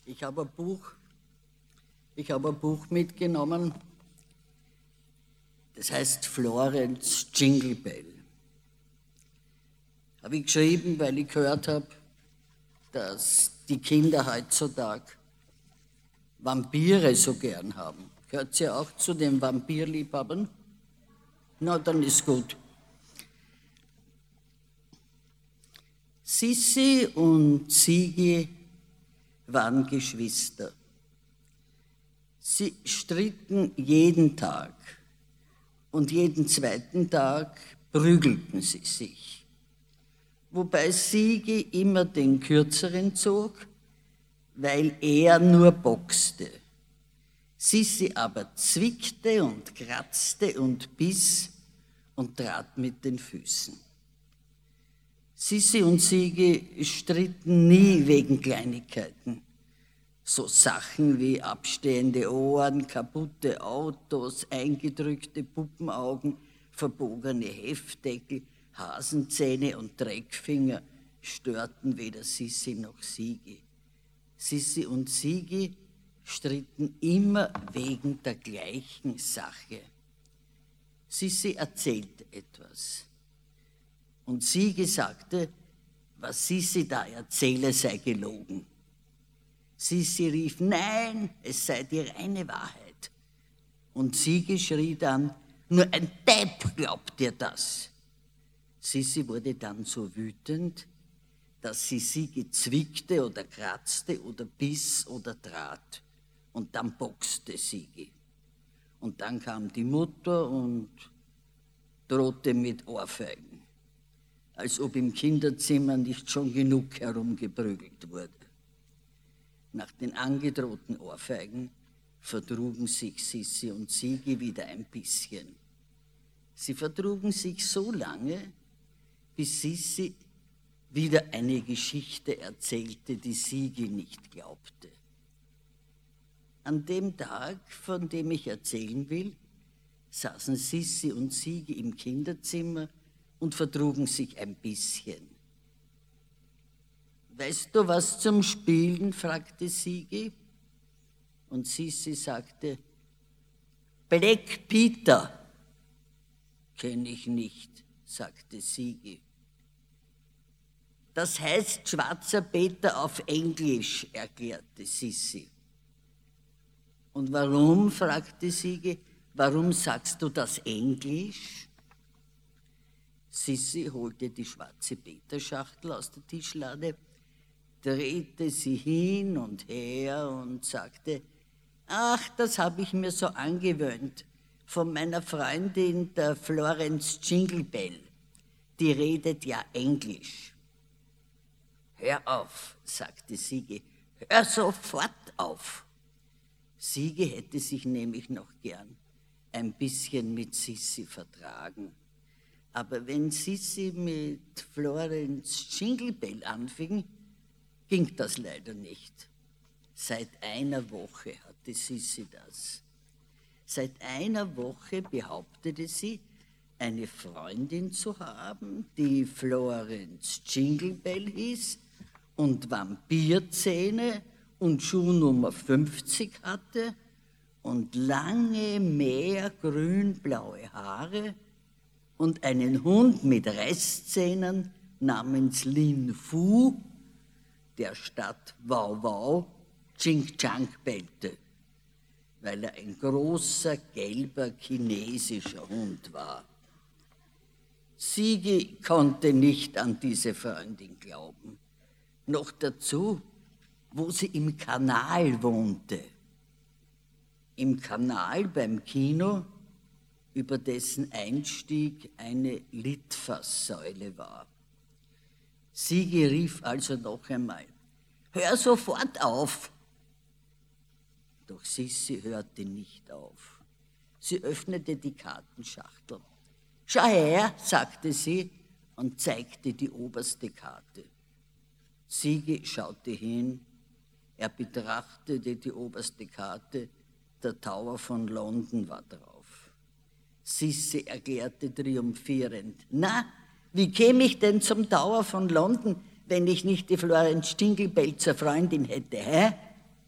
Ich habe ein Buch mitgenommen, das heißt Florence Jingle Bell. Habe ich geschrieben, weil ich gehört habe, dass die Kinder heutzutage Vampire so gern haben. Gehört ihr auch zu den Vampirliebhabern? Na, dann ist gut. Sissi und Sigi waren Geschwister. Sie stritten jeden Tag und jeden zweiten Tag prügelten sie sich. Wobei Sigi immer den Kürzeren zog, weil er nur boxte. Sissi aber zwickte und kratzte und biss und trat mit den Füßen. Sissi und Sigi stritten nie wegen Kleinigkeiten. So Sachen wie abstehende Ohren, kaputte Autos, eingedrückte Puppenaugen, verbogene Heftdeckel, Hasenzähne und Dreckfinger störten weder Sissi noch Sigi. Sissi und Sigi stritten immer wegen der gleichen Sache. Sissi erzählte etwas. Und Sigi sagte, was Sissi da erzähle, sei gelogen. Sissi rief, nein, es sei die reine Wahrheit. Und Sigi schrie dann, nur ein Depp glaubt dir das. Sissi wurde dann so wütend, dass sie Sigi zwickte oder kratzte oder biss oder trat. Und dann boxte Sigi. Und dann kam die Mutter und drohte mit Ohrfeigen. Als ob im Kinderzimmer nicht schon genug herumgeprügelt wurde. Nach den angedrohten Ohrfeigen vertrugen sich Sissi und Sigi wieder ein bisschen. Sie vertrugen sich so lange, bis Sissi wieder eine Geschichte erzählte, die Sigi nicht glaubte. An dem Tag, von dem ich erzählen will, saßen Sissi und Sigi im Kinderzimmer und vertrugen sich ein bisschen. Weißt du was zum Spielen? Fragte Sigi. Und Sissi sagte, Black Peter. Kenne ich nicht, sagte Sigi. Das heißt schwarzer Peter auf Englisch, erklärte Sissi. Und warum? Fragte Sigi. Warum sagst du das Englisch? Sissi holte die schwarze Peterschachtel aus der Tischlade, drehte sie hin und her und sagte, ach, das habe ich mir so angewöhnt von meiner Freundin, der Florence Jingle Bell. Die redet ja Englisch. Hör auf, sagte Sigi, hör sofort auf. Sigi hätte sich nämlich noch gern ein bisschen mit Sissi vertragen. Aber wenn Sissi mit Florence Jingle Bell anfing, ging das leider nicht. Seit einer Woche hatte Sissi das. Seit einer Woche behauptete sie, eine Freundin zu haben, die Florence Jingle Bell hieß und Vampirzähne und Schuhnummer 50 hatte und lange, meergrün-blaue Haare und einen Hund mit Reißzähnen namens Lin Fu, der statt Wow Wow Ching Chang bellte, weil er ein großer, gelber, chinesischer Hund war. Sigi konnte nicht an diese Freundin glauben. Noch dazu, wo sie im Kanal wohnte. Im Kanal beim Kino, über dessen Einstieg eine Litfaßsäule war. Sigi rief also noch einmal, hör sofort auf! Doch Sissi hörte nicht auf. Sie öffnete die Kartenschachtel. Schau her, sagte sie und zeigte die oberste Karte. Sigi schaute hin, er betrachtete die oberste Karte, der Tower von London war drauf. Sissi erklärte triumphierend, na, wie käme ich denn zum Tower von London, wenn ich nicht die Florence Jingle Bell zur Freundin hätte, hä?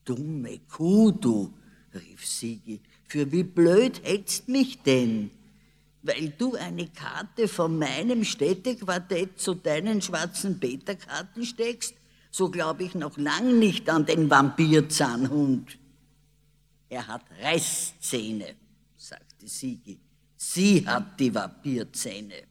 dumme Kuh, du, rief Sigi, für wie blöd hältst mich denn? Weil du eine Karte von meinem Städtequartett zu deinen schwarzen Peterkarten steckst, so glaube ich noch lang nicht an den Vampirzahnhund. Er hat Reißzähne, sagte Sigi. Sie hat die Vampirzähne.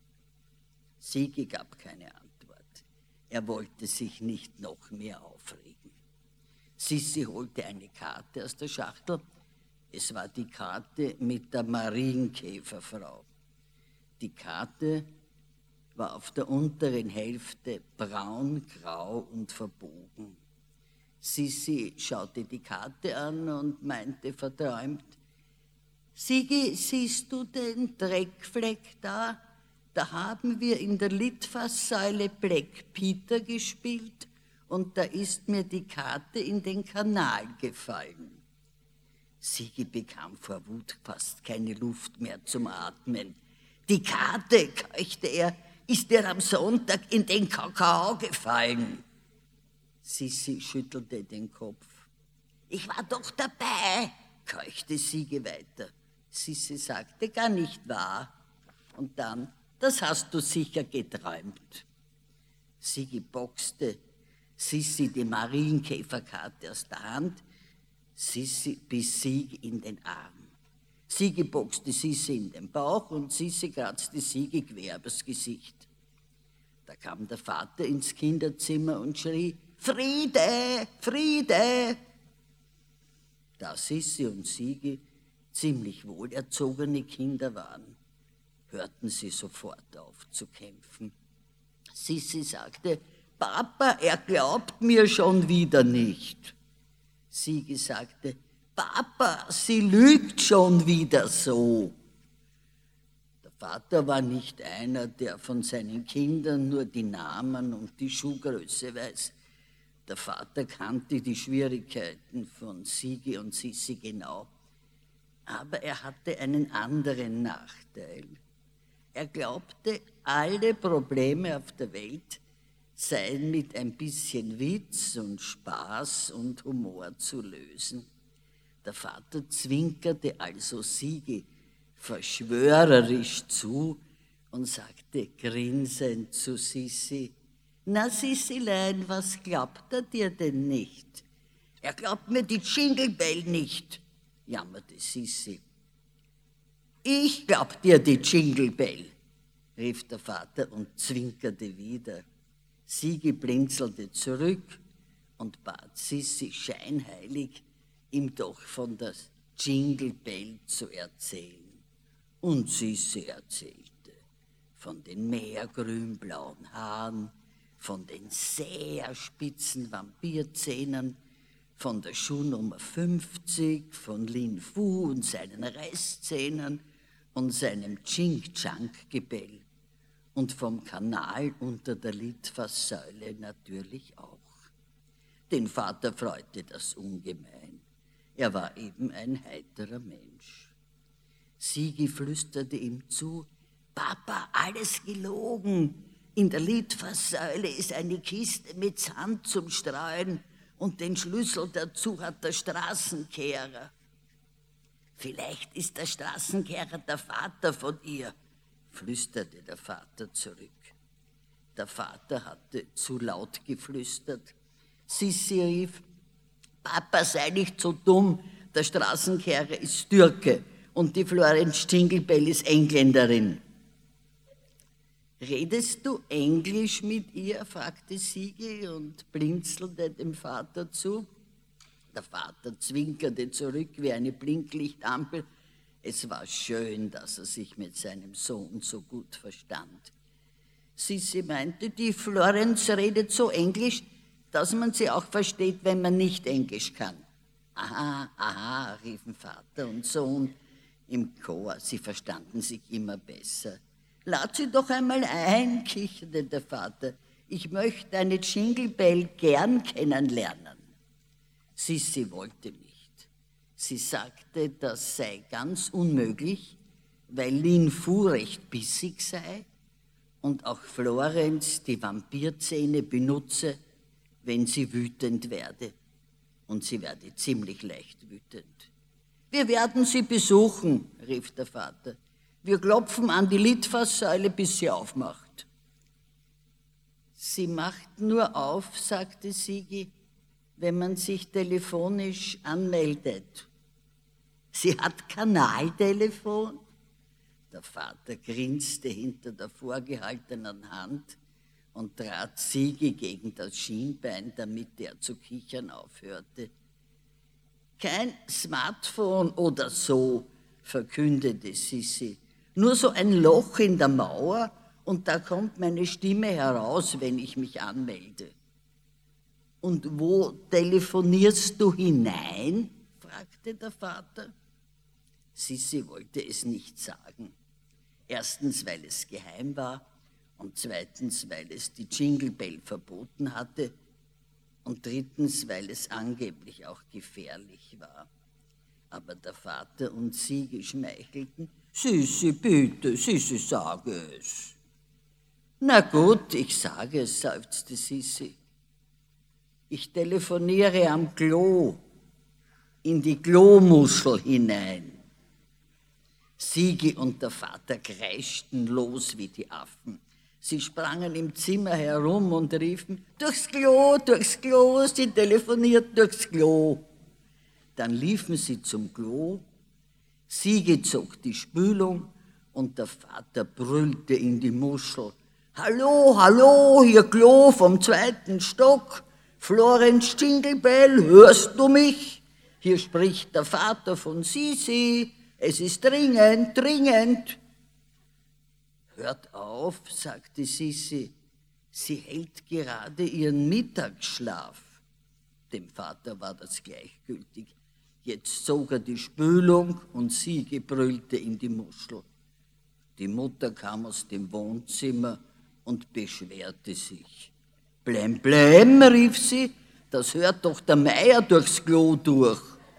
Sigi gab keine Antwort. Er wollte sich nicht noch mehr aufregen. Sissi holte eine Karte aus der Schachtel. Es war die Karte mit der Marienkäferfrau. Die Karte war auf der unteren Hälfte braun, grau und verbogen. Sissi schaute die Karte an und meinte verträumt, Sigi, siehst du den Dreckfleck da? Da haben wir in der Litfaßsäule Black Peter gespielt und da ist mir die Karte in den Kanal gefallen. Sigi bekam vor Wut fast keine Luft mehr zum Atmen. Die Karte, keuchte er, ist dir am Sonntag in den Kakao gefallen. Sissi schüttelte den Kopf. Ich war doch dabei, keuchte Sigi weiter. Sissi sagte, gar nicht wahr. Und dann, das hast du sicher geträumt. Sigi boxte Sissi die Marienkäferkarte aus der Hand, Sissi biss Sigi in den Arm. Sigi boxte Sissi in den Bauch und Sissi kratzte Sigi quer übers Gesicht. Da kam der Vater ins Kinderzimmer und schrie, Friede, Friede! Da Sissi und Sigi ziemlich wohlerzogene Kinder waren, hörten sie sofort auf zu kämpfen. Sissi sagte, Papa, er glaubt mir schon wieder nicht. Sigi sagte, Papa, sie lügt schon wieder so. Der Vater war nicht einer, der von seinen Kindern nur die Namen und die Schuhgröße weiß. Der Vater kannte die Schwierigkeiten von Sigi und Sissi genau. Aber er hatte einen anderen Nachteil. Er glaubte, alle Probleme auf der Welt seien mit ein bisschen Witz und Spaß und Humor zu lösen. Der Vater zwinkerte also Sigi verschwörerisch zu und sagte grinsend zu Sissi, na Sissilein, was glaubt er dir denn nicht? Er glaubt mir die Jingle Bell nicht, jammerte Sissi. Ich glaub dir die Jingle Bell, rief der Vater und zwinkerte wieder. Sigi blinzelte zurück und bat Sissi scheinheilig, ihm doch von der Jingle Bell zu erzählen. Und Sissi erzählte von den meergrün-blauen Haaren, von den sehr spitzen Vampirzähnen, von der Schuhnummer 50, von Lin Fu und seinen Reißzähnen und seinem Ching-Chang-Gebell und vom Kanal unter der Litfaßsäule natürlich auch. Den Vater freute das ungemein. Er war eben ein heiterer Mensch. Sigi flüsterte ihm zu, Papa, alles gelogen. In der Litfaßsäule ist eine Kiste mit Sand zum Streuen und den Schlüssel dazu hat der Straßenkehrer. Vielleicht ist der Straßenkehrer der Vater von ihr, flüsterte der Vater zurück. Der Vater hatte zu laut geflüstert. Sissi rief, Papa, sei nicht so dumm, der Straßenkehrer ist Türke und die Florenz Jingle Bell ist Engländerin. Redest du Englisch mit ihr? Fragte Sigi und blinzelte dem Vater zu. Der Vater zwinkerte zurück wie eine Blinklichtampel. Es war schön, dass er sich mit seinem Sohn so gut verstand. Sissi meinte, die Florenz redet so Englisch, dass man sie auch versteht, wenn man nicht Englisch kann. Aha, aha, riefen Vater und Sohn im Chor. Sie verstanden sich immer besser. Lad sie doch einmal ein, kicherte der Vater. Ich möchte eine Jingle Bell gern kennenlernen. Sissi wollte nicht. Sie sagte, das sei ganz unmöglich, weil Lin Fu recht bissig sei und auch Florenz die Vampirzähne benutze, wenn sie wütend werde. und sie werde ziemlich leicht wütend. »Wir werden Sie besuchen«, rief der Vater. »Wir klopfen an die Litfaßsäule, bis sie aufmacht.« »Sie macht nur auf«, sagte Sigi, »wenn man sich telefonisch anmeldet.« »Sie hat Kanaltelefon?« Der Vater grinste hinter der vorgehaltenen Hand und trat Sigi gegen das Schienbein, damit er zu kichern aufhörte. »Kein Smartphone oder so«, verkündete Sissi. »Nur so ein Loch in der Mauer und da kommt meine Stimme heraus, wenn ich mich anmelde.« »Und wo telefonierst du hinein?« fragte der Vater. Sissi wollte es nicht sagen. Erstens, weil es geheim war und zweitens, weil es die Jingle Bell verboten hatte und drittens, weil es angeblich auch gefährlich war. Aber der Vater und sie geschmeichelten. »Sissi, bitte, Sissi, sage es.« »Na gut, ich sage es«, seufzte Sissi. »Ich telefoniere am Klo, in die Klomuschel hinein.« Sigi und der Vater kreischten los wie die Affen. Sie sprangen im Zimmer herum und riefen, durchs Klo, sie telefoniert durchs Klo. Dann liefen sie zum Klo, Sigi zog die Spülung und der Vater brüllte in die Muschel. »Hallo, hallo, hier Klo vom 2. Stock. Florenz Jingle Bell, hörst du mich? Hier spricht der Vater von Sisi. Es ist dringend, dringend.« »Hört auf«, sagte Sissi, »sie hält gerade ihren Mittagsschlaf.« Dem Vater war das gleichgültig. Jetzt zog er die Spülung und Sigi brüllte in die Muschel. Die Mutter kam aus dem Wohnzimmer und beschwerte sich. »Blem, blem«, rief sie, »das hört doch der Meier durchs Klo durch.«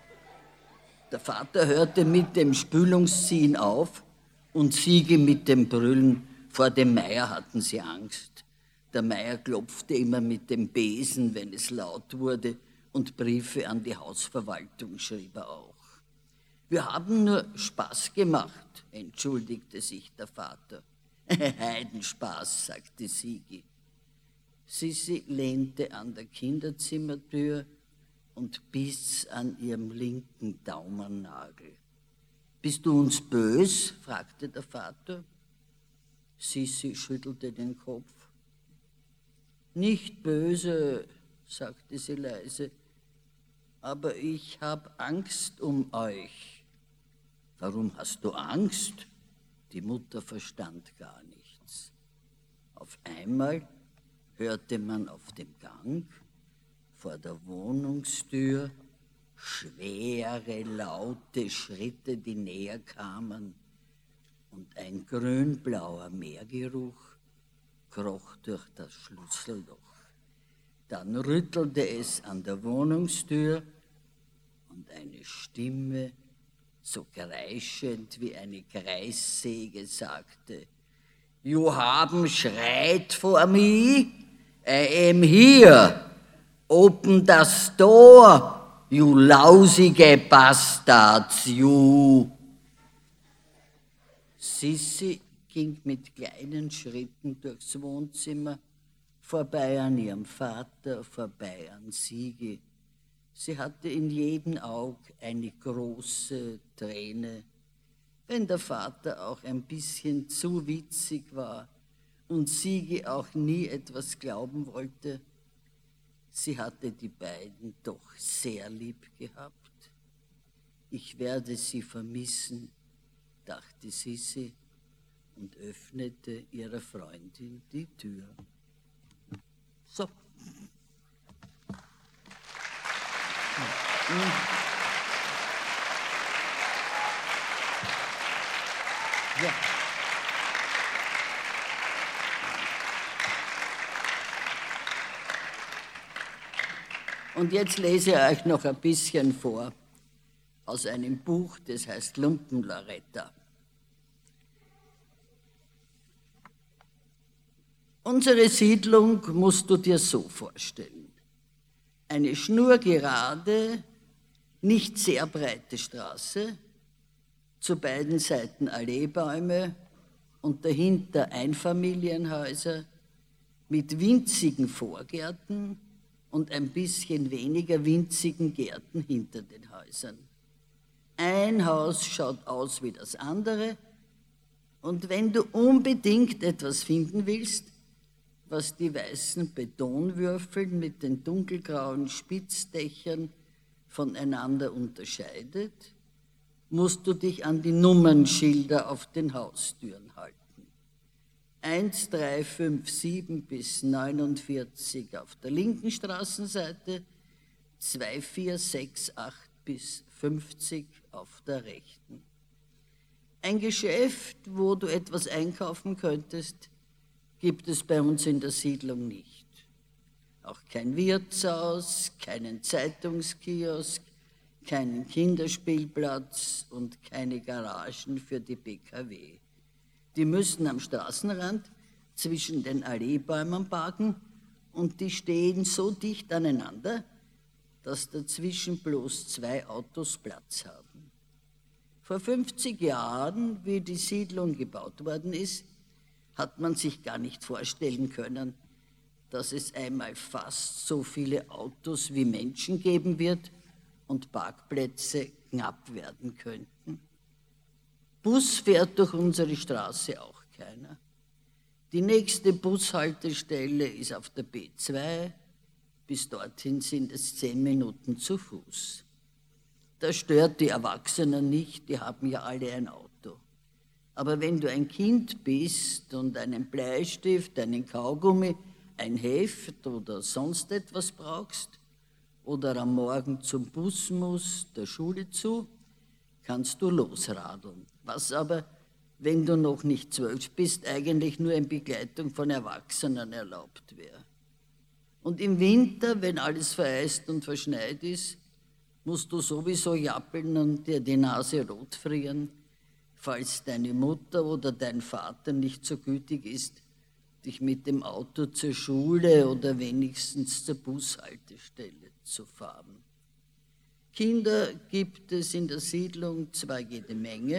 Der Vater hörte mit dem Spülungsziehen auf und Sigi mit dem Brüllen. Vor dem Meier hatten sie Angst. Der Meier klopfte immer mit dem Besen, wenn es laut wurde, und Briefe an die Hausverwaltung schrieb er auch. »Wir haben nur Spaß gemacht«, entschuldigte sich der Vater. »Heidenspaß«, sagte Sigi. Sissi lehnte an der Kinderzimmertür und biss an ihrem linken Daumennagel. »Bist du uns bös?« fragte der Vater. Sissi schüttelte den Kopf. »Nicht böse«, sagte sie leise, »aber ich habe Angst um euch.« »Warum hast du Angst?« Die Mutter verstand gar nichts. Auf einmal hörte man auf dem Gang vor der Wohnungstür schwere, laute Schritte, die näher kamen, und ein grünblauer Meergeruch kroch durch das Schlüsselloch. Dann rüttelte es an der Wohnungstür und eine Stimme, so kreischend wie eine Kreissäge, sagte, »You haben schreit for me? I am here. Open das door, you lausige Bastards, you.« Sissi ging mit kleinen Schritten durchs Wohnzimmer, vorbei an ihrem Vater, vorbei an Sigi. Sie hatte in jedem Auge eine große Träne. Wenn der Vater auch ein bisschen zu witzig war und Sigi auch nie etwas glauben wollte, sie hatte die beiden doch sehr lieb gehabt. »Ich werde sie vermissen«, dachte Sissi und öffnete ihrer Freundin die Tür. So. Ja. Und jetzt lese ich euch noch ein bisschen vor aus einem Buch, das heißt Lumpenloretta. Unsere Siedlung musst du dir so vorstellen. Eine schnurgerade, nicht sehr breite Straße, zu beiden Seiten Alleebäume und dahinter Einfamilienhäuser mit winzigen Vorgärten und ein bisschen weniger winzigen Gärten hinter den Häusern. Ein Haus schaut aus wie das andere und wenn du unbedingt etwas finden willst, was die weißen Betonwürfel mit den dunkelgrauen Spitzdächern voneinander unterscheidet, musst du dich an die Nummernschilder auf den Haustüren halten. 1, 3, 5, 7 bis 49 auf der linken Straßenseite, 2, 4, 6, 8 bis 50 auf der rechten. Ein Geschäft, wo du etwas einkaufen könntest, gibt es bei uns in der Siedlung nicht. Auch kein Wirtshaus, keinen Zeitungskiosk, keinen Kinderspielplatz und keine Garagen für die PKW. Die müssen am Straßenrand zwischen den Alleebäumen parken und die stehen so dicht aneinander, dass dazwischen bloß 2 Autos Platz haben. Vor 50 Jahren, wie die Siedlung gebaut worden ist, hat man sich gar nicht vorstellen können, dass es einmal fast so viele Autos wie Menschen geben wird und Parkplätze knapp werden könnten. Bus fährt durch unsere Straße auch keiner. Die nächste Bushaltestelle ist auf der B2, bis dorthin sind es 10 Minuten zu Fuß. Das stört die Erwachsenen nicht, die haben ja alle ein Auto. Aber wenn du ein Kind bist und einen Bleistift, einen Kaugummi, ein Heft oder sonst etwas brauchst oder am Morgen zum Bus musst, der Schule zu, kannst du losradeln. Was aber, wenn du noch nicht 12 bist, eigentlich nur in Begleitung von Erwachsenen erlaubt wäre. Und im Winter, wenn alles vereist und verschneit ist, musst du sowieso jappeln und dir die Nase rot frieren, falls deine Mutter oder dein Vater nicht so gütig ist, dich mit dem Auto zur Schule oder wenigstens zur Bushaltestelle zu fahren. Kinder gibt es in der Siedlung zwar jede Menge,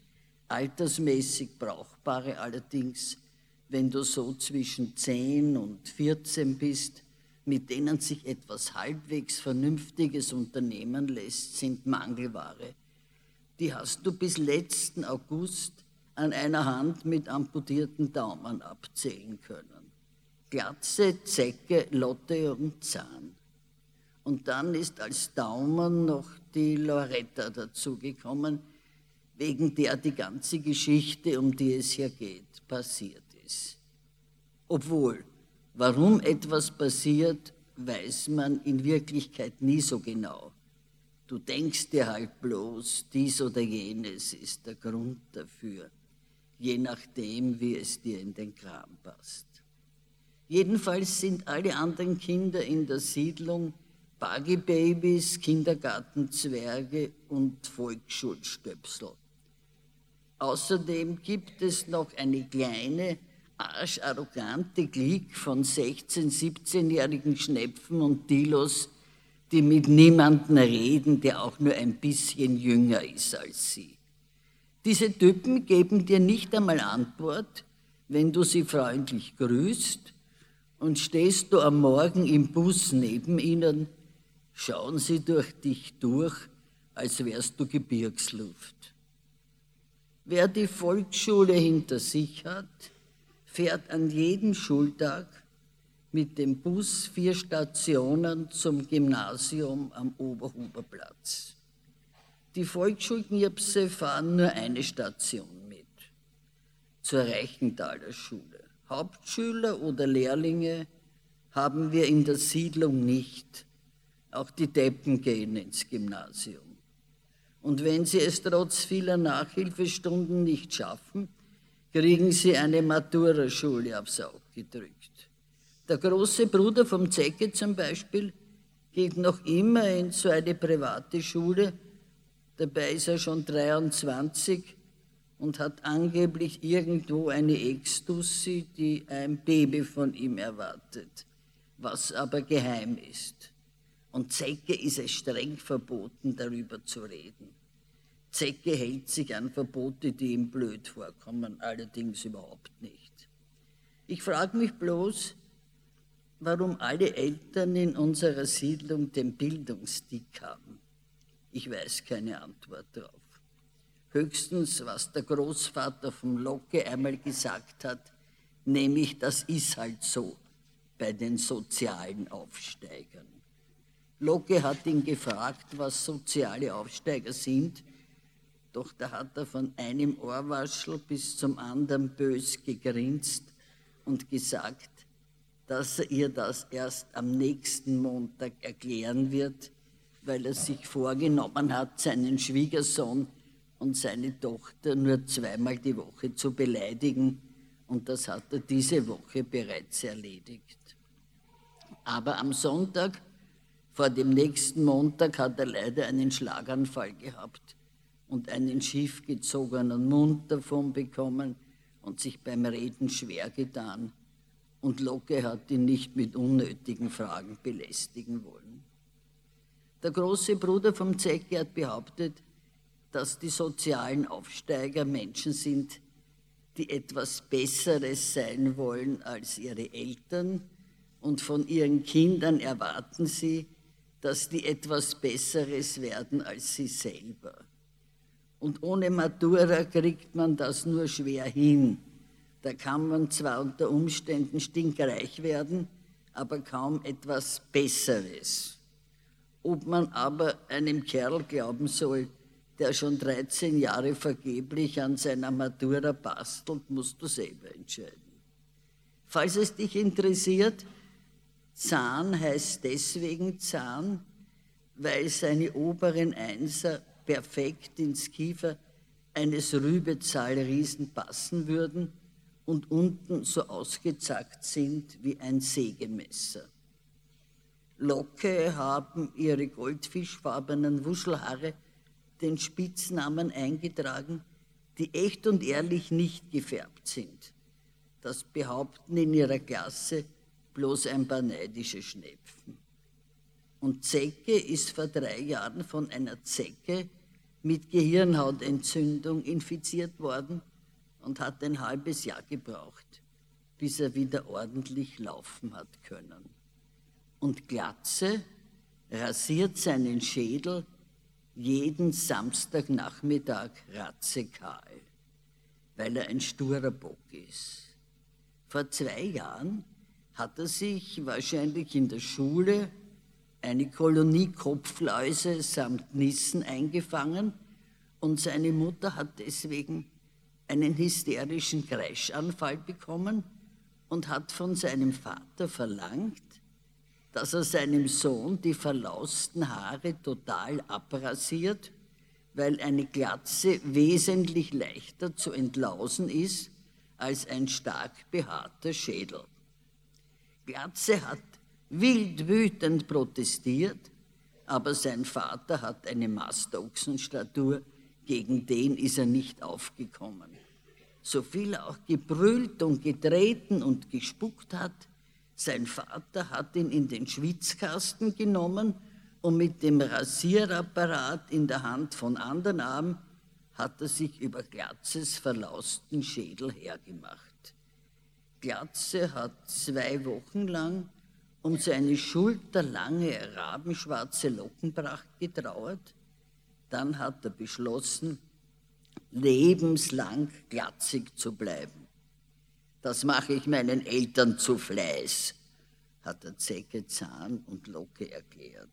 altersmäßig brauchbare allerdings, wenn du so zwischen 10 und 14 bist, mit denen sich etwas halbwegs Vernünftiges unternehmen lässt, sind Mangelware. Die hast du bis letzten August an einer Hand mit amputierten Daumen abzählen können. Glatze, Zecke, Lotte und Zahn. Und dann ist als Daumen noch die Loretta dazugekommen, wegen der die ganze Geschichte, um die es hier geht, passiert ist. Obwohl, warum etwas passiert, weiß man in Wirklichkeit nie so genau. Du denkst dir halt bloß, dies oder jenes ist der Grund dafür, je nachdem, wie es dir in den Kram passt. Jedenfalls sind alle anderen Kinder in der Siedlung Buggy-Babys, Kindergartenzwerge und Volksschuelstöpsel. Außerdem gibt es noch eine kleine, arscharrogante Clique von 16-, 17-jährigen Schnepfen und Dilos, die mit niemandem reden, der auch nur ein bisschen jünger ist als sie. Diese Typen geben dir nicht einmal Antwort, wenn du sie freundlich grüßt, und stehst du am Morgen im Bus neben ihnen, schauen sie durch dich durch, als wärst du Gebirgsluft. Wer die Volksschule hinter sich hat, fährt an jedem Schultag mit dem Bus 4 Stationen zum Gymnasium am Oberhuberplatz. Die Volksschulknirpse fahren nur eine Station mit, zur Reichenthaler Schule. Hauptschüler oder Lehrlinge haben wir in der Siedlung nicht. Auch die Deppen gehen ins Gymnasium. Und wenn sie es trotz vieler Nachhilfestunden nicht schaffen, kriegen sie eine Maturaschule aufs Auge gedrückt. Der große Bruder vom Zecke zum Beispiel geht noch immer in so eine private Schule, dabei ist er schon 23 und hat angeblich irgendwo eine Ex-Tussi, die ein Baby von ihm erwartet, was aber geheim ist. Und Zecke ist es streng verboten, darüber zu reden. Zecke hält sich an Verbote, die ihm blöd vorkommen, allerdings überhaupt nicht. Ich frage mich bloß, warum alle Eltern in unserer Siedlung den Bildungstick haben. Ich weiß keine Antwort darauf. Höchstens, was der Großvater vom Locke einmal gesagt hat, nämlich, das ist halt so bei den sozialen Aufsteigern. Locke hat ihn gefragt, was soziale Aufsteiger sind, doch da hat er von einem Ohrwaschel bis zum anderen bös gegrinst und gesagt, dass er ihr das erst am nächsten Montag erklären wird, weil er sich vorgenommen hat, seinen Schwiegersohn und seine Tochter nur 2-mal die Woche zu beleidigen, und das hat er diese Woche bereits erledigt. Aber am Sonntag, vor dem nächsten Montag, hat er leider einen Schlaganfall gehabt und einen schief gezogenen Mund davon bekommen und sich beim Reden schwer getan. Und Locke hat ihn nicht mit unnötigen Fragen belästigen wollen. Der große Bruder vom Zecke hat behauptet, dass die sozialen Aufsteiger Menschen sind, die etwas Besseres sein wollen als ihre Eltern, und von ihren Kindern erwarten sie, dass die etwas Besseres werden als sie selber. Und ohne Matura kriegt man das nur schwer hin. Da kann man zwar unter Umständen stinkreich werden, aber kaum etwas Besseres. Ob man aber einem Kerl glauben soll, der schon 13 Jahre vergeblich an seiner Matura bastelt, musst du selber entscheiden. Falls es dich interessiert, Zahn heißt deswegen Zahn, weil seine oberen Einser perfekt ins Kiefer eines Rübezahlriesen passen würden und unten so ausgezackt sind wie ein Sägemesser. Locke haben ihre goldfischfarbenen Wuschelhaare den Spitznamen eingetragen, die echt und ehrlich nicht gefärbt sind. Das behaupten in ihrer Klasse bloß ein paar neidische Schnepfen. Und Zecke ist vor 3 Jahren von einer Zecke mit Gehirnhautentzündung infiziert worden und hat ein halbes Jahr gebraucht, bis er wieder ordentlich laufen hat können. Und Glatze rasiert seinen Schädel jeden Samstagnachmittag ratzekahl, weil er ein sturer Bock ist. Vor 2 Jahren hat er sich wahrscheinlich in der Schule eine Kolonie Kopfläuse samt Nissen eingefangen und seine Mutter hat deswegen einen hysterischen Kreischanfall bekommen und hat von seinem Vater verlangt, dass er seinem Sohn die verlausten Haare total abrasiert, weil eine Glatze wesentlich leichter zu entlausen ist als ein stark behaarter Schädel. Glatze hat wild wütend protestiert, aber sein Vater hat eine Mastochsenstatur, gegen den ist er nicht aufgekommen. So viel er auch gebrüllt und getreten und gespuckt hat, sein Vater hat ihn in den Schwitzkasten genommen und mit dem Rasierapparat in der Hand von anderen Arm hat er sich über Glatzes verlausten Schädel hergemacht. Glatze hat 2 Wochen lang um seine schulterlange rabenschwarze Lockenpracht getrauert. Dann hat er beschlossen, lebenslang glatzig zu bleiben. Das mache ich meinen Eltern zu Fleiß, hat der Zecke Zahn und Locke erklärt.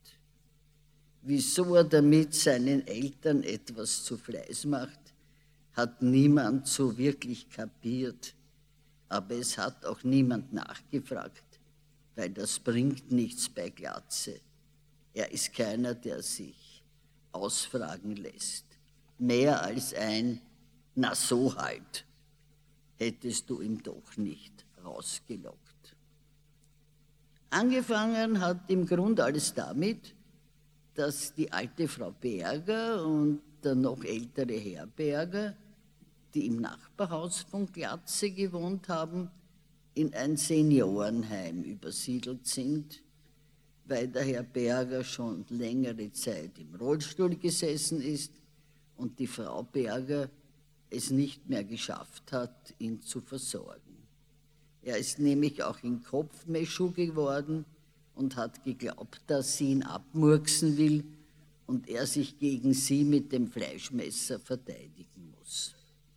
Wieso er damit seinen Eltern etwas zu Fleiß macht, hat niemand so wirklich kapiert. Aber es hat auch niemand nachgefragt, weil das bringt nichts bei Glatze. Er ist keiner, der sich ausfragen lässt. Mehr als ein "Na so halt" hättest du ihm doch nicht rausgelockt. Angefangen hat im Grunde alles damit, dass die alte Frau Berger und der noch ältere Herr Berger, die im Nachbarhaus von Glatze gewohnt haben, in ein Seniorenheim übersiedelt sind, weil der Herr Berger schon längere Zeit im Rollstuhl gesessen ist und die Frau Berger es nicht mehr geschafft hat, ihn zu versorgen. Er ist nämlich auch in Kopfmeschu geworden und hat geglaubt, dass sie ihn abmurksen will und er sich gegen sie mit dem Fleischmesser verteidigen muss.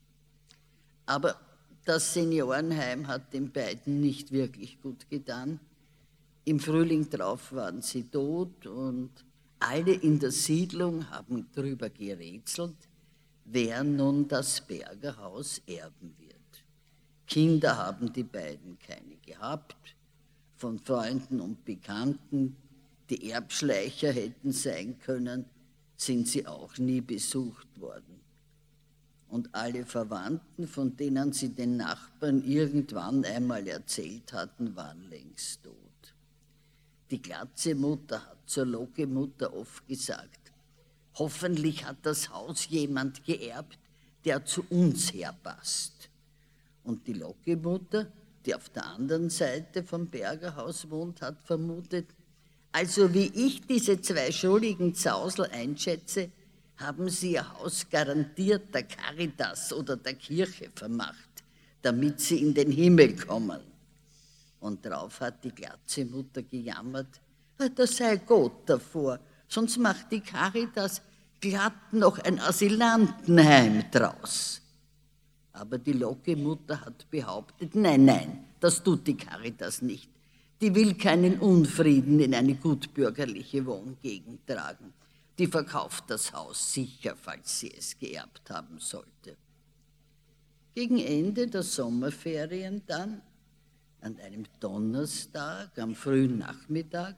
Aber das Seniorenheim hat den beiden nicht wirklich gut getan. Im Frühling drauf waren sie tot und alle in der Siedlung haben darüber gerätselt, wer nun das Bergerhaus erben wird. Kinder haben die beiden keine gehabt, von Freunden und Bekannten, die Erbschleicher hätten sein können, sind sie auch nie besucht worden. Und alle Verwandten, von denen sie den Nachbarn irgendwann einmal erzählt hatten, waren längst tot. Die Glatze Mutter hat zur Logemutter oft gesagt, hoffentlich hat das Haus jemand geerbt, der zu uns herpasst. Und die Logemutter, die auf der anderen Seite vom Bergerhaus wohnt, hat vermutet, also wie ich diese zwei schuldigen Zausel einschätze, haben sie ihr Haus garantiert der Caritas oder der Kirche vermacht, damit sie in den Himmel kommen. Und drauf hat die Glatze Mutter gejammert, da sei Gott davor, sonst macht die Caritas glatt noch ein Asylantenheim draus. Aber die Logemutter hat behauptet, nein, das tut die Caritas nicht. Die will keinen Unfrieden in eine gutbürgerliche Wohngegend tragen. Die verkauft das Haus sicher, falls sie es geerbt haben sollte. Gegen Ende der Sommerferien dann, an einem Donnerstag, am frühen Nachmittag,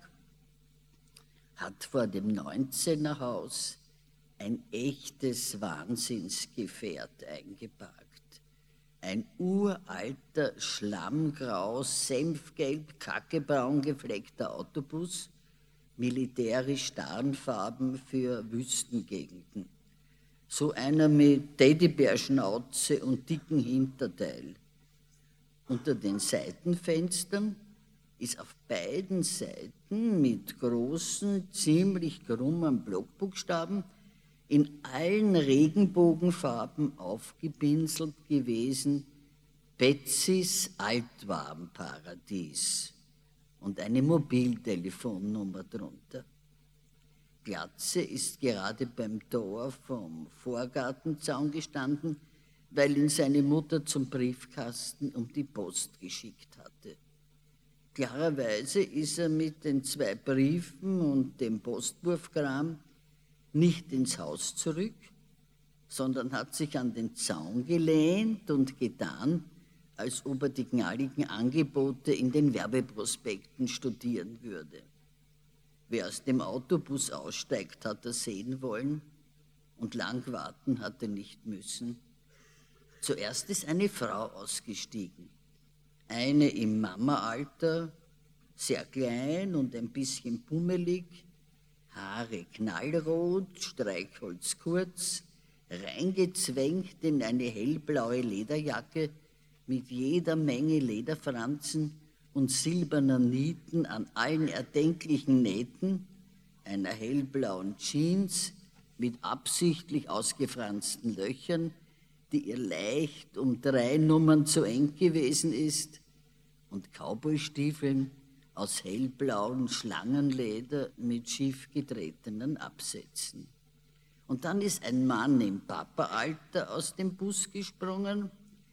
hat vor dem 19er Haus ein echtes Wahnsinnsgefährt eingeparkt. Ein uralter, schlammgrau, senfgelb, kackebraun gefleckter Autobus, militärisch Tarnfarben für Wüstengegenden. So einer mit Teddybärschnauze und dicken Hinterteil. Unter den Seitenfenstern ist auf beiden Seiten mit großen, ziemlich krummen Blockbuchstaben in allen Regenbogenfarben aufgepinselt gewesen, Betsys Altwarenparadies und eine Mobiltelefonnummer drunter. Glatze ist gerade beim Tor vom Vorgartenzaun gestanden, weil ihn seine Mutter zum Briefkasten um die Post geschickt hatte. Klarerweise ist er mit den 2 Briefen und dem Postwurfkram nicht ins Haus zurück, sondern hat sich an den Zaun gelehnt und getan, als ob er die knalligen Angebote in den Werbeprospekten studieren würde. Wer aus dem Autobus aussteigt, hat er sehen wollen und lang warten hat er nicht müssen. Zuerst ist eine Frau ausgestiegen, eine im Mama-Alter, sehr klein und ein bisschen pummelig, Haare knallrot, Streichholz kurz, reingezwängt in eine hellblaue Lederjacke mit jeder Menge Lederfransen und silberner Nieten an allen erdenklichen Nähten, einer hellblauen Jeans mit absichtlich ausgefransten Löchern, die ihr leicht um 3 Nummern zu eng gewesen ist, und Cowboystiefeln aus hellblauem Schlangenleder mit schief getretenen Absätzen. Und dann ist ein Mann im Papa-Alter aus dem Bus gesprungen,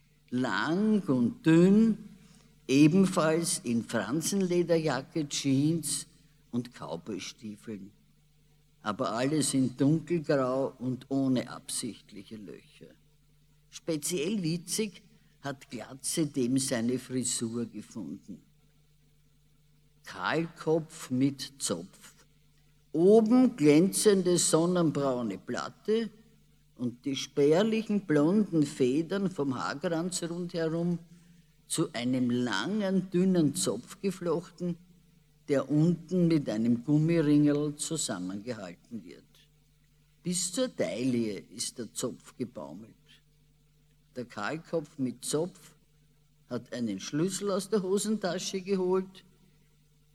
lang und dünn, ebenfalls in Fransenlederjacke, Jeans und Cowboystiefeln. Aber alles in dunkelgrau und ohne absichtliche Löcher. Speziell witzig hat Glatze dem seine Frisur gefunden. Kahlkopf mit Zopf. Oben glänzende sonnenbraune Platte und die spärlichen blonden Federn vom Haarkranz rundherum zu einem langen, dünnen Zopf geflochten, der unten mit einem Gummiringel zusammengehalten wird. Bis zur Taille ist der Zopf gebaumelt. Der Kahlkopf mit Zopf hat einen Schlüssel aus der Hosentasche geholt,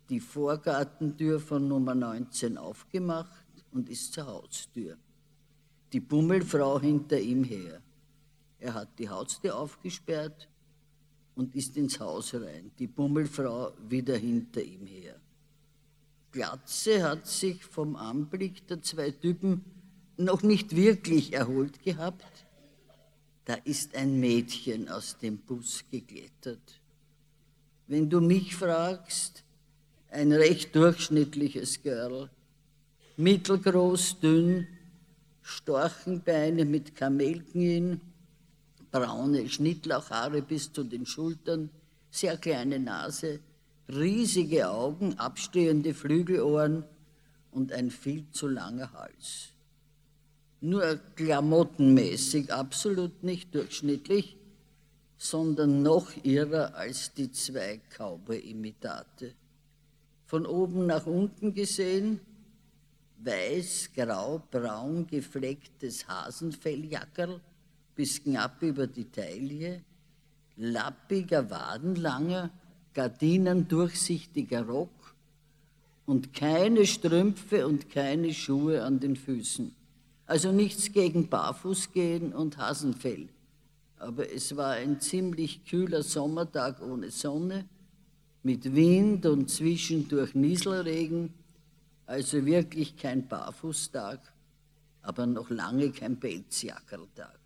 die Vorgartentür von Nummer 19 aufgemacht und ist zur Haustür. Die Bummelfrau hinter ihm her. Er hat die Haustür aufgesperrt und ist ins Haus rein. Die Bummelfrau wieder hinter ihm her. Glatze hat sich vom Anblick der zwei Typen noch nicht wirklich erholt gehabt. Da ist ein Mädchen aus dem Bus geklettert. Wenn du mich fragst, ein recht durchschnittliches Girl, mittelgroß, dünn, Storchenbeine mit Kamelknien, braune Schnittlauchhaare bis zu den Schultern, sehr kleine Nase, riesige Augen, abstehende Flügelohren und ein viel zu langer Hals. Nur klamottenmäßig absolut nicht durchschnittlich, sondern noch irrer als die zwei Cowboy-Imitate. Von oben nach unten gesehen, weiß, grau, braun geflecktes Hasenfelljackerl bis knapp über die Taille, lappiger, wadenlanger, gardinendurchsichtiger Rock und keine Strümpfe und keine Schuhe an den Füßen. Also nichts gegen Barfußgehen und Hasenfell. Aber es war ein ziemlich kühler Sommertag ohne Sonne, mit Wind und zwischendurch Nieselregen, also wirklich kein Barfußtag, aber noch lange kein Pelzjackerltag.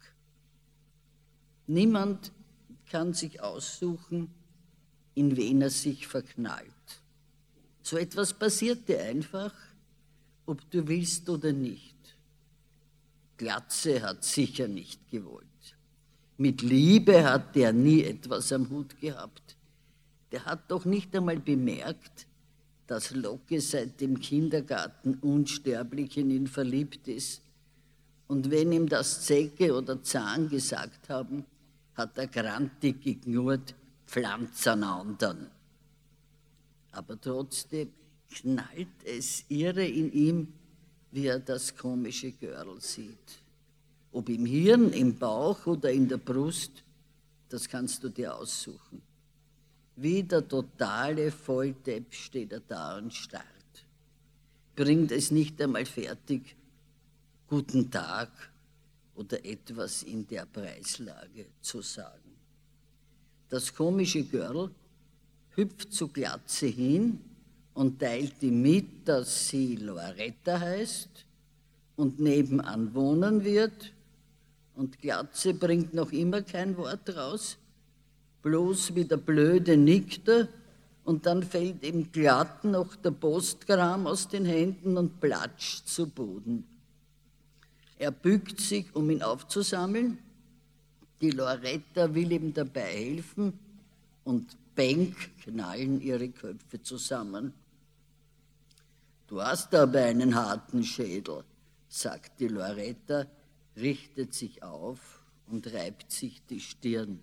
Niemand kann sich aussuchen, in wen er sich verknallt. So etwas passiert dir einfach, ob du willst oder nicht. Glatze hat sicher nicht gewollt. Mit Liebe hat der nie etwas am Hut gehabt. Der hat doch nicht einmal bemerkt, dass Locke seit dem Kindergarten unsterblich in ihn verliebt ist. Und wenn ihm das Zecke oder Zahn gesagt haben, hat er grantig geknurrt, Pflanzen andern. Aber trotzdem knallt es irre in ihm, wie er das komische Girl sieht. Ob im Hirn, im Bauch oder in der Brust, das kannst du dir aussuchen. Wie der totale Volldepp steht er da und starrt. Bringt es nicht einmal fertig, guten Tag oder etwas in der Preislage zu sagen. Das komische Girl hüpft zu Glatze hin und teilt ihm mit, dass sie Loretta heißt und nebenan wohnen wird. Und Glatze bringt noch immer kein Wort raus, bloß wie der Blöde nickt er und dann fällt ihm glatt noch der Postkram aus den Händen und platscht zu Boden. Er bückt sich, um ihn aufzusammeln. Die Loretta will ihm dabei helfen und bang knallen ihre Köpfe zusammen. Du hast aber einen harten Schädel, sagt die Loretta, richtet sich auf und reibt sich die Stirn.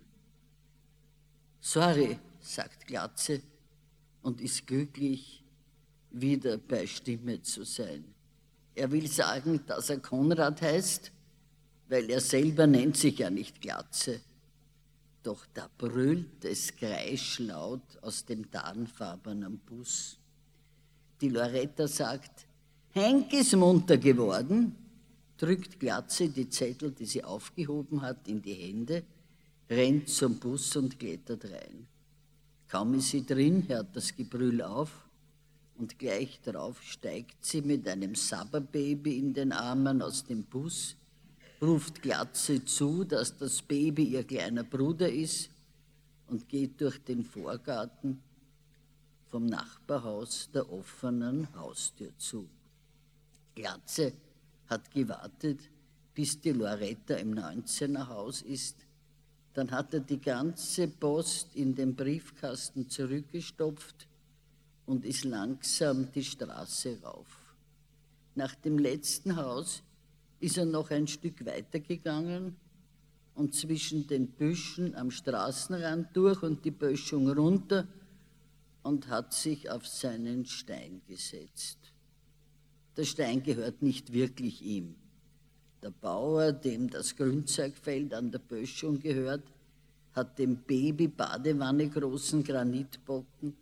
Sorry, sagt Glatze und ist glücklich, wieder bei Stimme zu sein. Er will sagen, dass er Konrad heißt, weil er selber nennt sich ja nicht Glatze. Doch da brüllt es kreischlaut aus dem tarnfarbenen Bus. Die Loretta sagt, Henk ist munter geworden, drückt Glatze die Zettel, die sie aufgehoben hat, in die Hände, rennt zum Bus und klettert rein. Kaum ist sie drin, hört das Gebrüll auf und gleich darauf steigt sie mit einem Sabberbaby in den Armen aus dem Bus, ruft Glatze zu, dass das Baby ihr kleiner Bruder ist und geht durch den Vorgarten vom Nachbarhaus der offenen Haustür zu. Glatze hat gewartet, bis die Loretta im 19er Haus ist. Dann hat er die ganze Post in den Briefkasten zurückgestopft und ist langsam die Straße rauf. Nach dem letzten Haus ist er noch ein Stück weitergegangen und zwischen den Büschen am Straßenrand durch und die Böschung runter und hat sich auf seinen Stein gesetzt. Der Stein gehört nicht wirklich ihm. Der Bauer, dem das Grünzeugfeld an der Böschung gehört, hat dem Baby-Badewanne großen Granitbrocken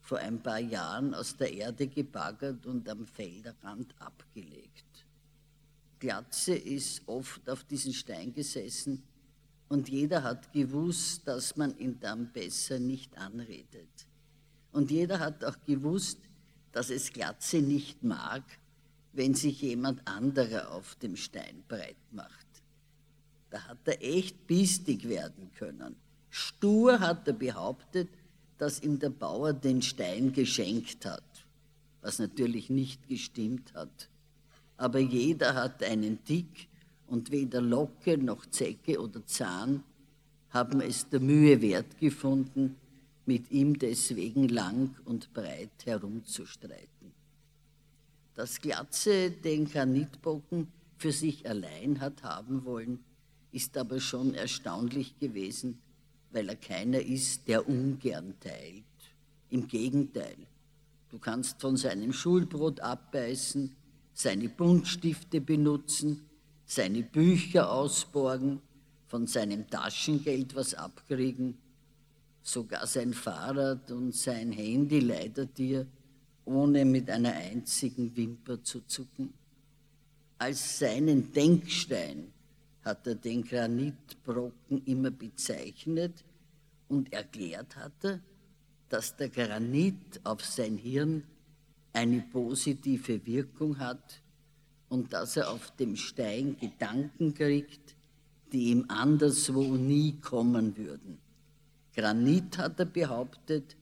vor ein paar Jahren aus der Erde gebaggert und am Feldrand abgelegt. Glatze ist oft auf diesen Stein gesessen und jeder hat gewusst, dass man ihn dann besser nicht anredet. Und jeder hat auch gewusst, dass es Glatze nicht mag, wenn sich jemand anderer auf dem Stein breit macht. Da hat er echt biestig werden können. Stur hat er behauptet, dass ihm der Bauer den Stein geschenkt hat, was natürlich nicht gestimmt hat. Aber jeder hat einen Tick und weder Locke noch Zecke oder Zahn haben es der Mühe wert gefunden, mit ihm deswegen lang und breit herumzustreiten. Dass Glatze den Granitbrocken für sich allein hat haben wollen, ist aber schon erstaunlich gewesen, weil er keiner ist, der ungern teilt. Im Gegenteil, du kannst von seinem Schulbrot abbeißen, seine Buntstifte benutzen, seine Bücher ausborgen, von seinem Taschengeld was abkriegen, sogar sein Fahrrad und sein Handy leiht er dir, ohne mit einer einzigen Wimper zu zucken. Als seinen Denkstein hat er den Granitbrocken immer bezeichnet und erklärt hatte, dass der Granit auf sein Hirn eine positive Wirkung hat und dass er auf dem Stein Gedanken kriegt, die ihm anderswo nie kommen würden. Granit, hat er behauptet,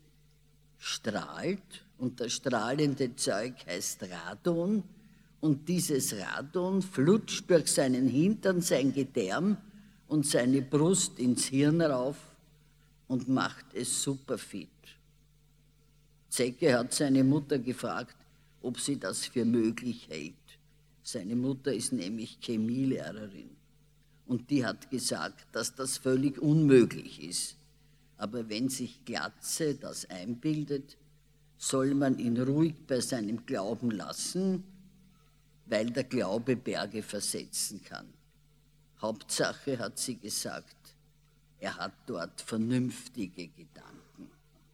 strahlt und das strahlende Zeug heißt Radon und dieses Radon flutscht durch seinen Hintern, sein Gedärm und seine Brust ins Hirn rauf und macht es superfit. Zecke hat seine Mutter gefragt, ob sie das für möglich hält. Seine Mutter ist nämlich Chemielehrerin und die hat gesagt, dass das völlig unmöglich ist. Aber wenn sich Glatze das einbildet, soll man ihn ruhig bei seinem Glauben lassen, weil der Glaube Berge versetzen kann. Hauptsache, hat sie gesagt, er hat dort vernünftige Gedanken.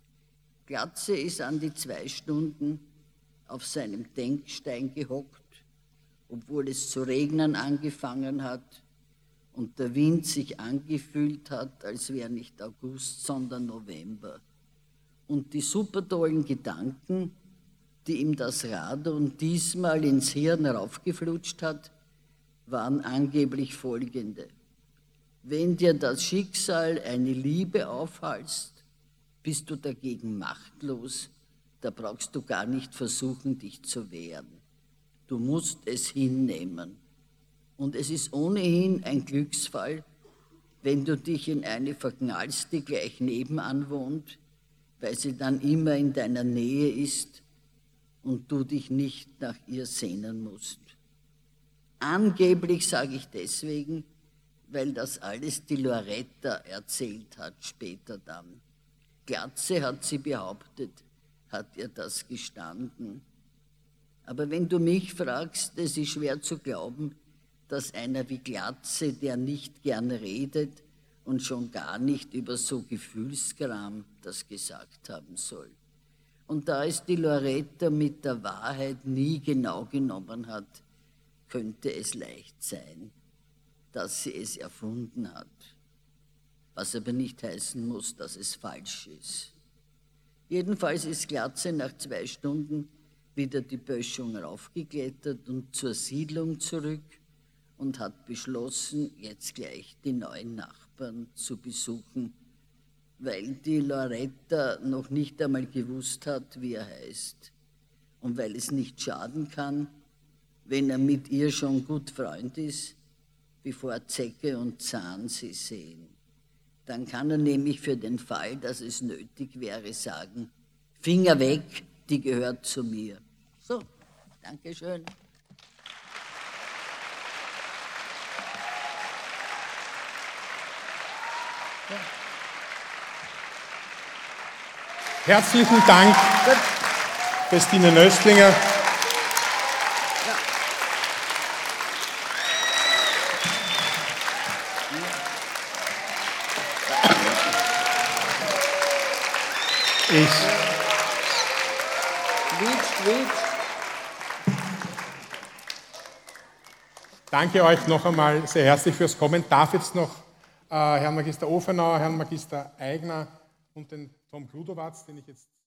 Glatze ist an die 2 Stunden auf seinem Denkstein gehockt, obwohl es zu regnen angefangen hat und der Wind sich angefühlt hat, als wäre nicht August, sondern November. Und die supertollen Gedanken, die ihm das Radon diesmal ins Hirn raufgeflutscht hat, waren angeblich folgende. Wenn dir das Schicksal eine Liebe aufhalst, bist du dagegen machtlos, da brauchst du gar nicht versuchen, dich zu wehren. Du musst es hinnehmen. Und es ist ohnehin ein Glücksfall, wenn du dich in eine verknallst, die gleich nebenan wohnt, weil sie dann immer in deiner Nähe ist und du dich nicht nach ihr sehnen musst. Angeblich sage ich deswegen, weil das alles die Loretta erzählt hat, später dann. Glatze, hat sie behauptet, hat ihr das gestanden. Aber wenn du mich fragst, es ist schwer zu glauben, dass einer wie Glatze, der nicht gern redet und schon gar nicht über so Gefühlskram, das gesagt haben soll. Und da es die Loretta mit der Wahrheit nie genau genommen hat, könnte es leicht sein, dass sie es erfunden hat. Was aber nicht heißen muss, dass es falsch ist. Jedenfalls ist Glatze nach 2 Stunden wieder die Böschung raufgeklettert und zur Siedlung zurück und hat beschlossen, jetzt gleich die neuen Nachbarn zu besuchen, weil die Loretta noch nicht einmal gewusst hat, wie er heißt. Und weil es nicht schaden kann, wenn er mit ihr schon gut Freund ist, bevor Zecke und Zahn sie sehen. Dann kann er nämlich für den Fall, dass es nötig wäre, sagen, Finger weg, die gehört zu mir. So, danke schön. Ja. Herzlichen Dank, Christine Nöstlinger. Danke euch noch einmal sehr herzlich fürs Kommen. Darf jetzt noch Herrn Magister Ofenauer, Herrn Magister Aigner und den Tom Kludowatz, den ich jetzt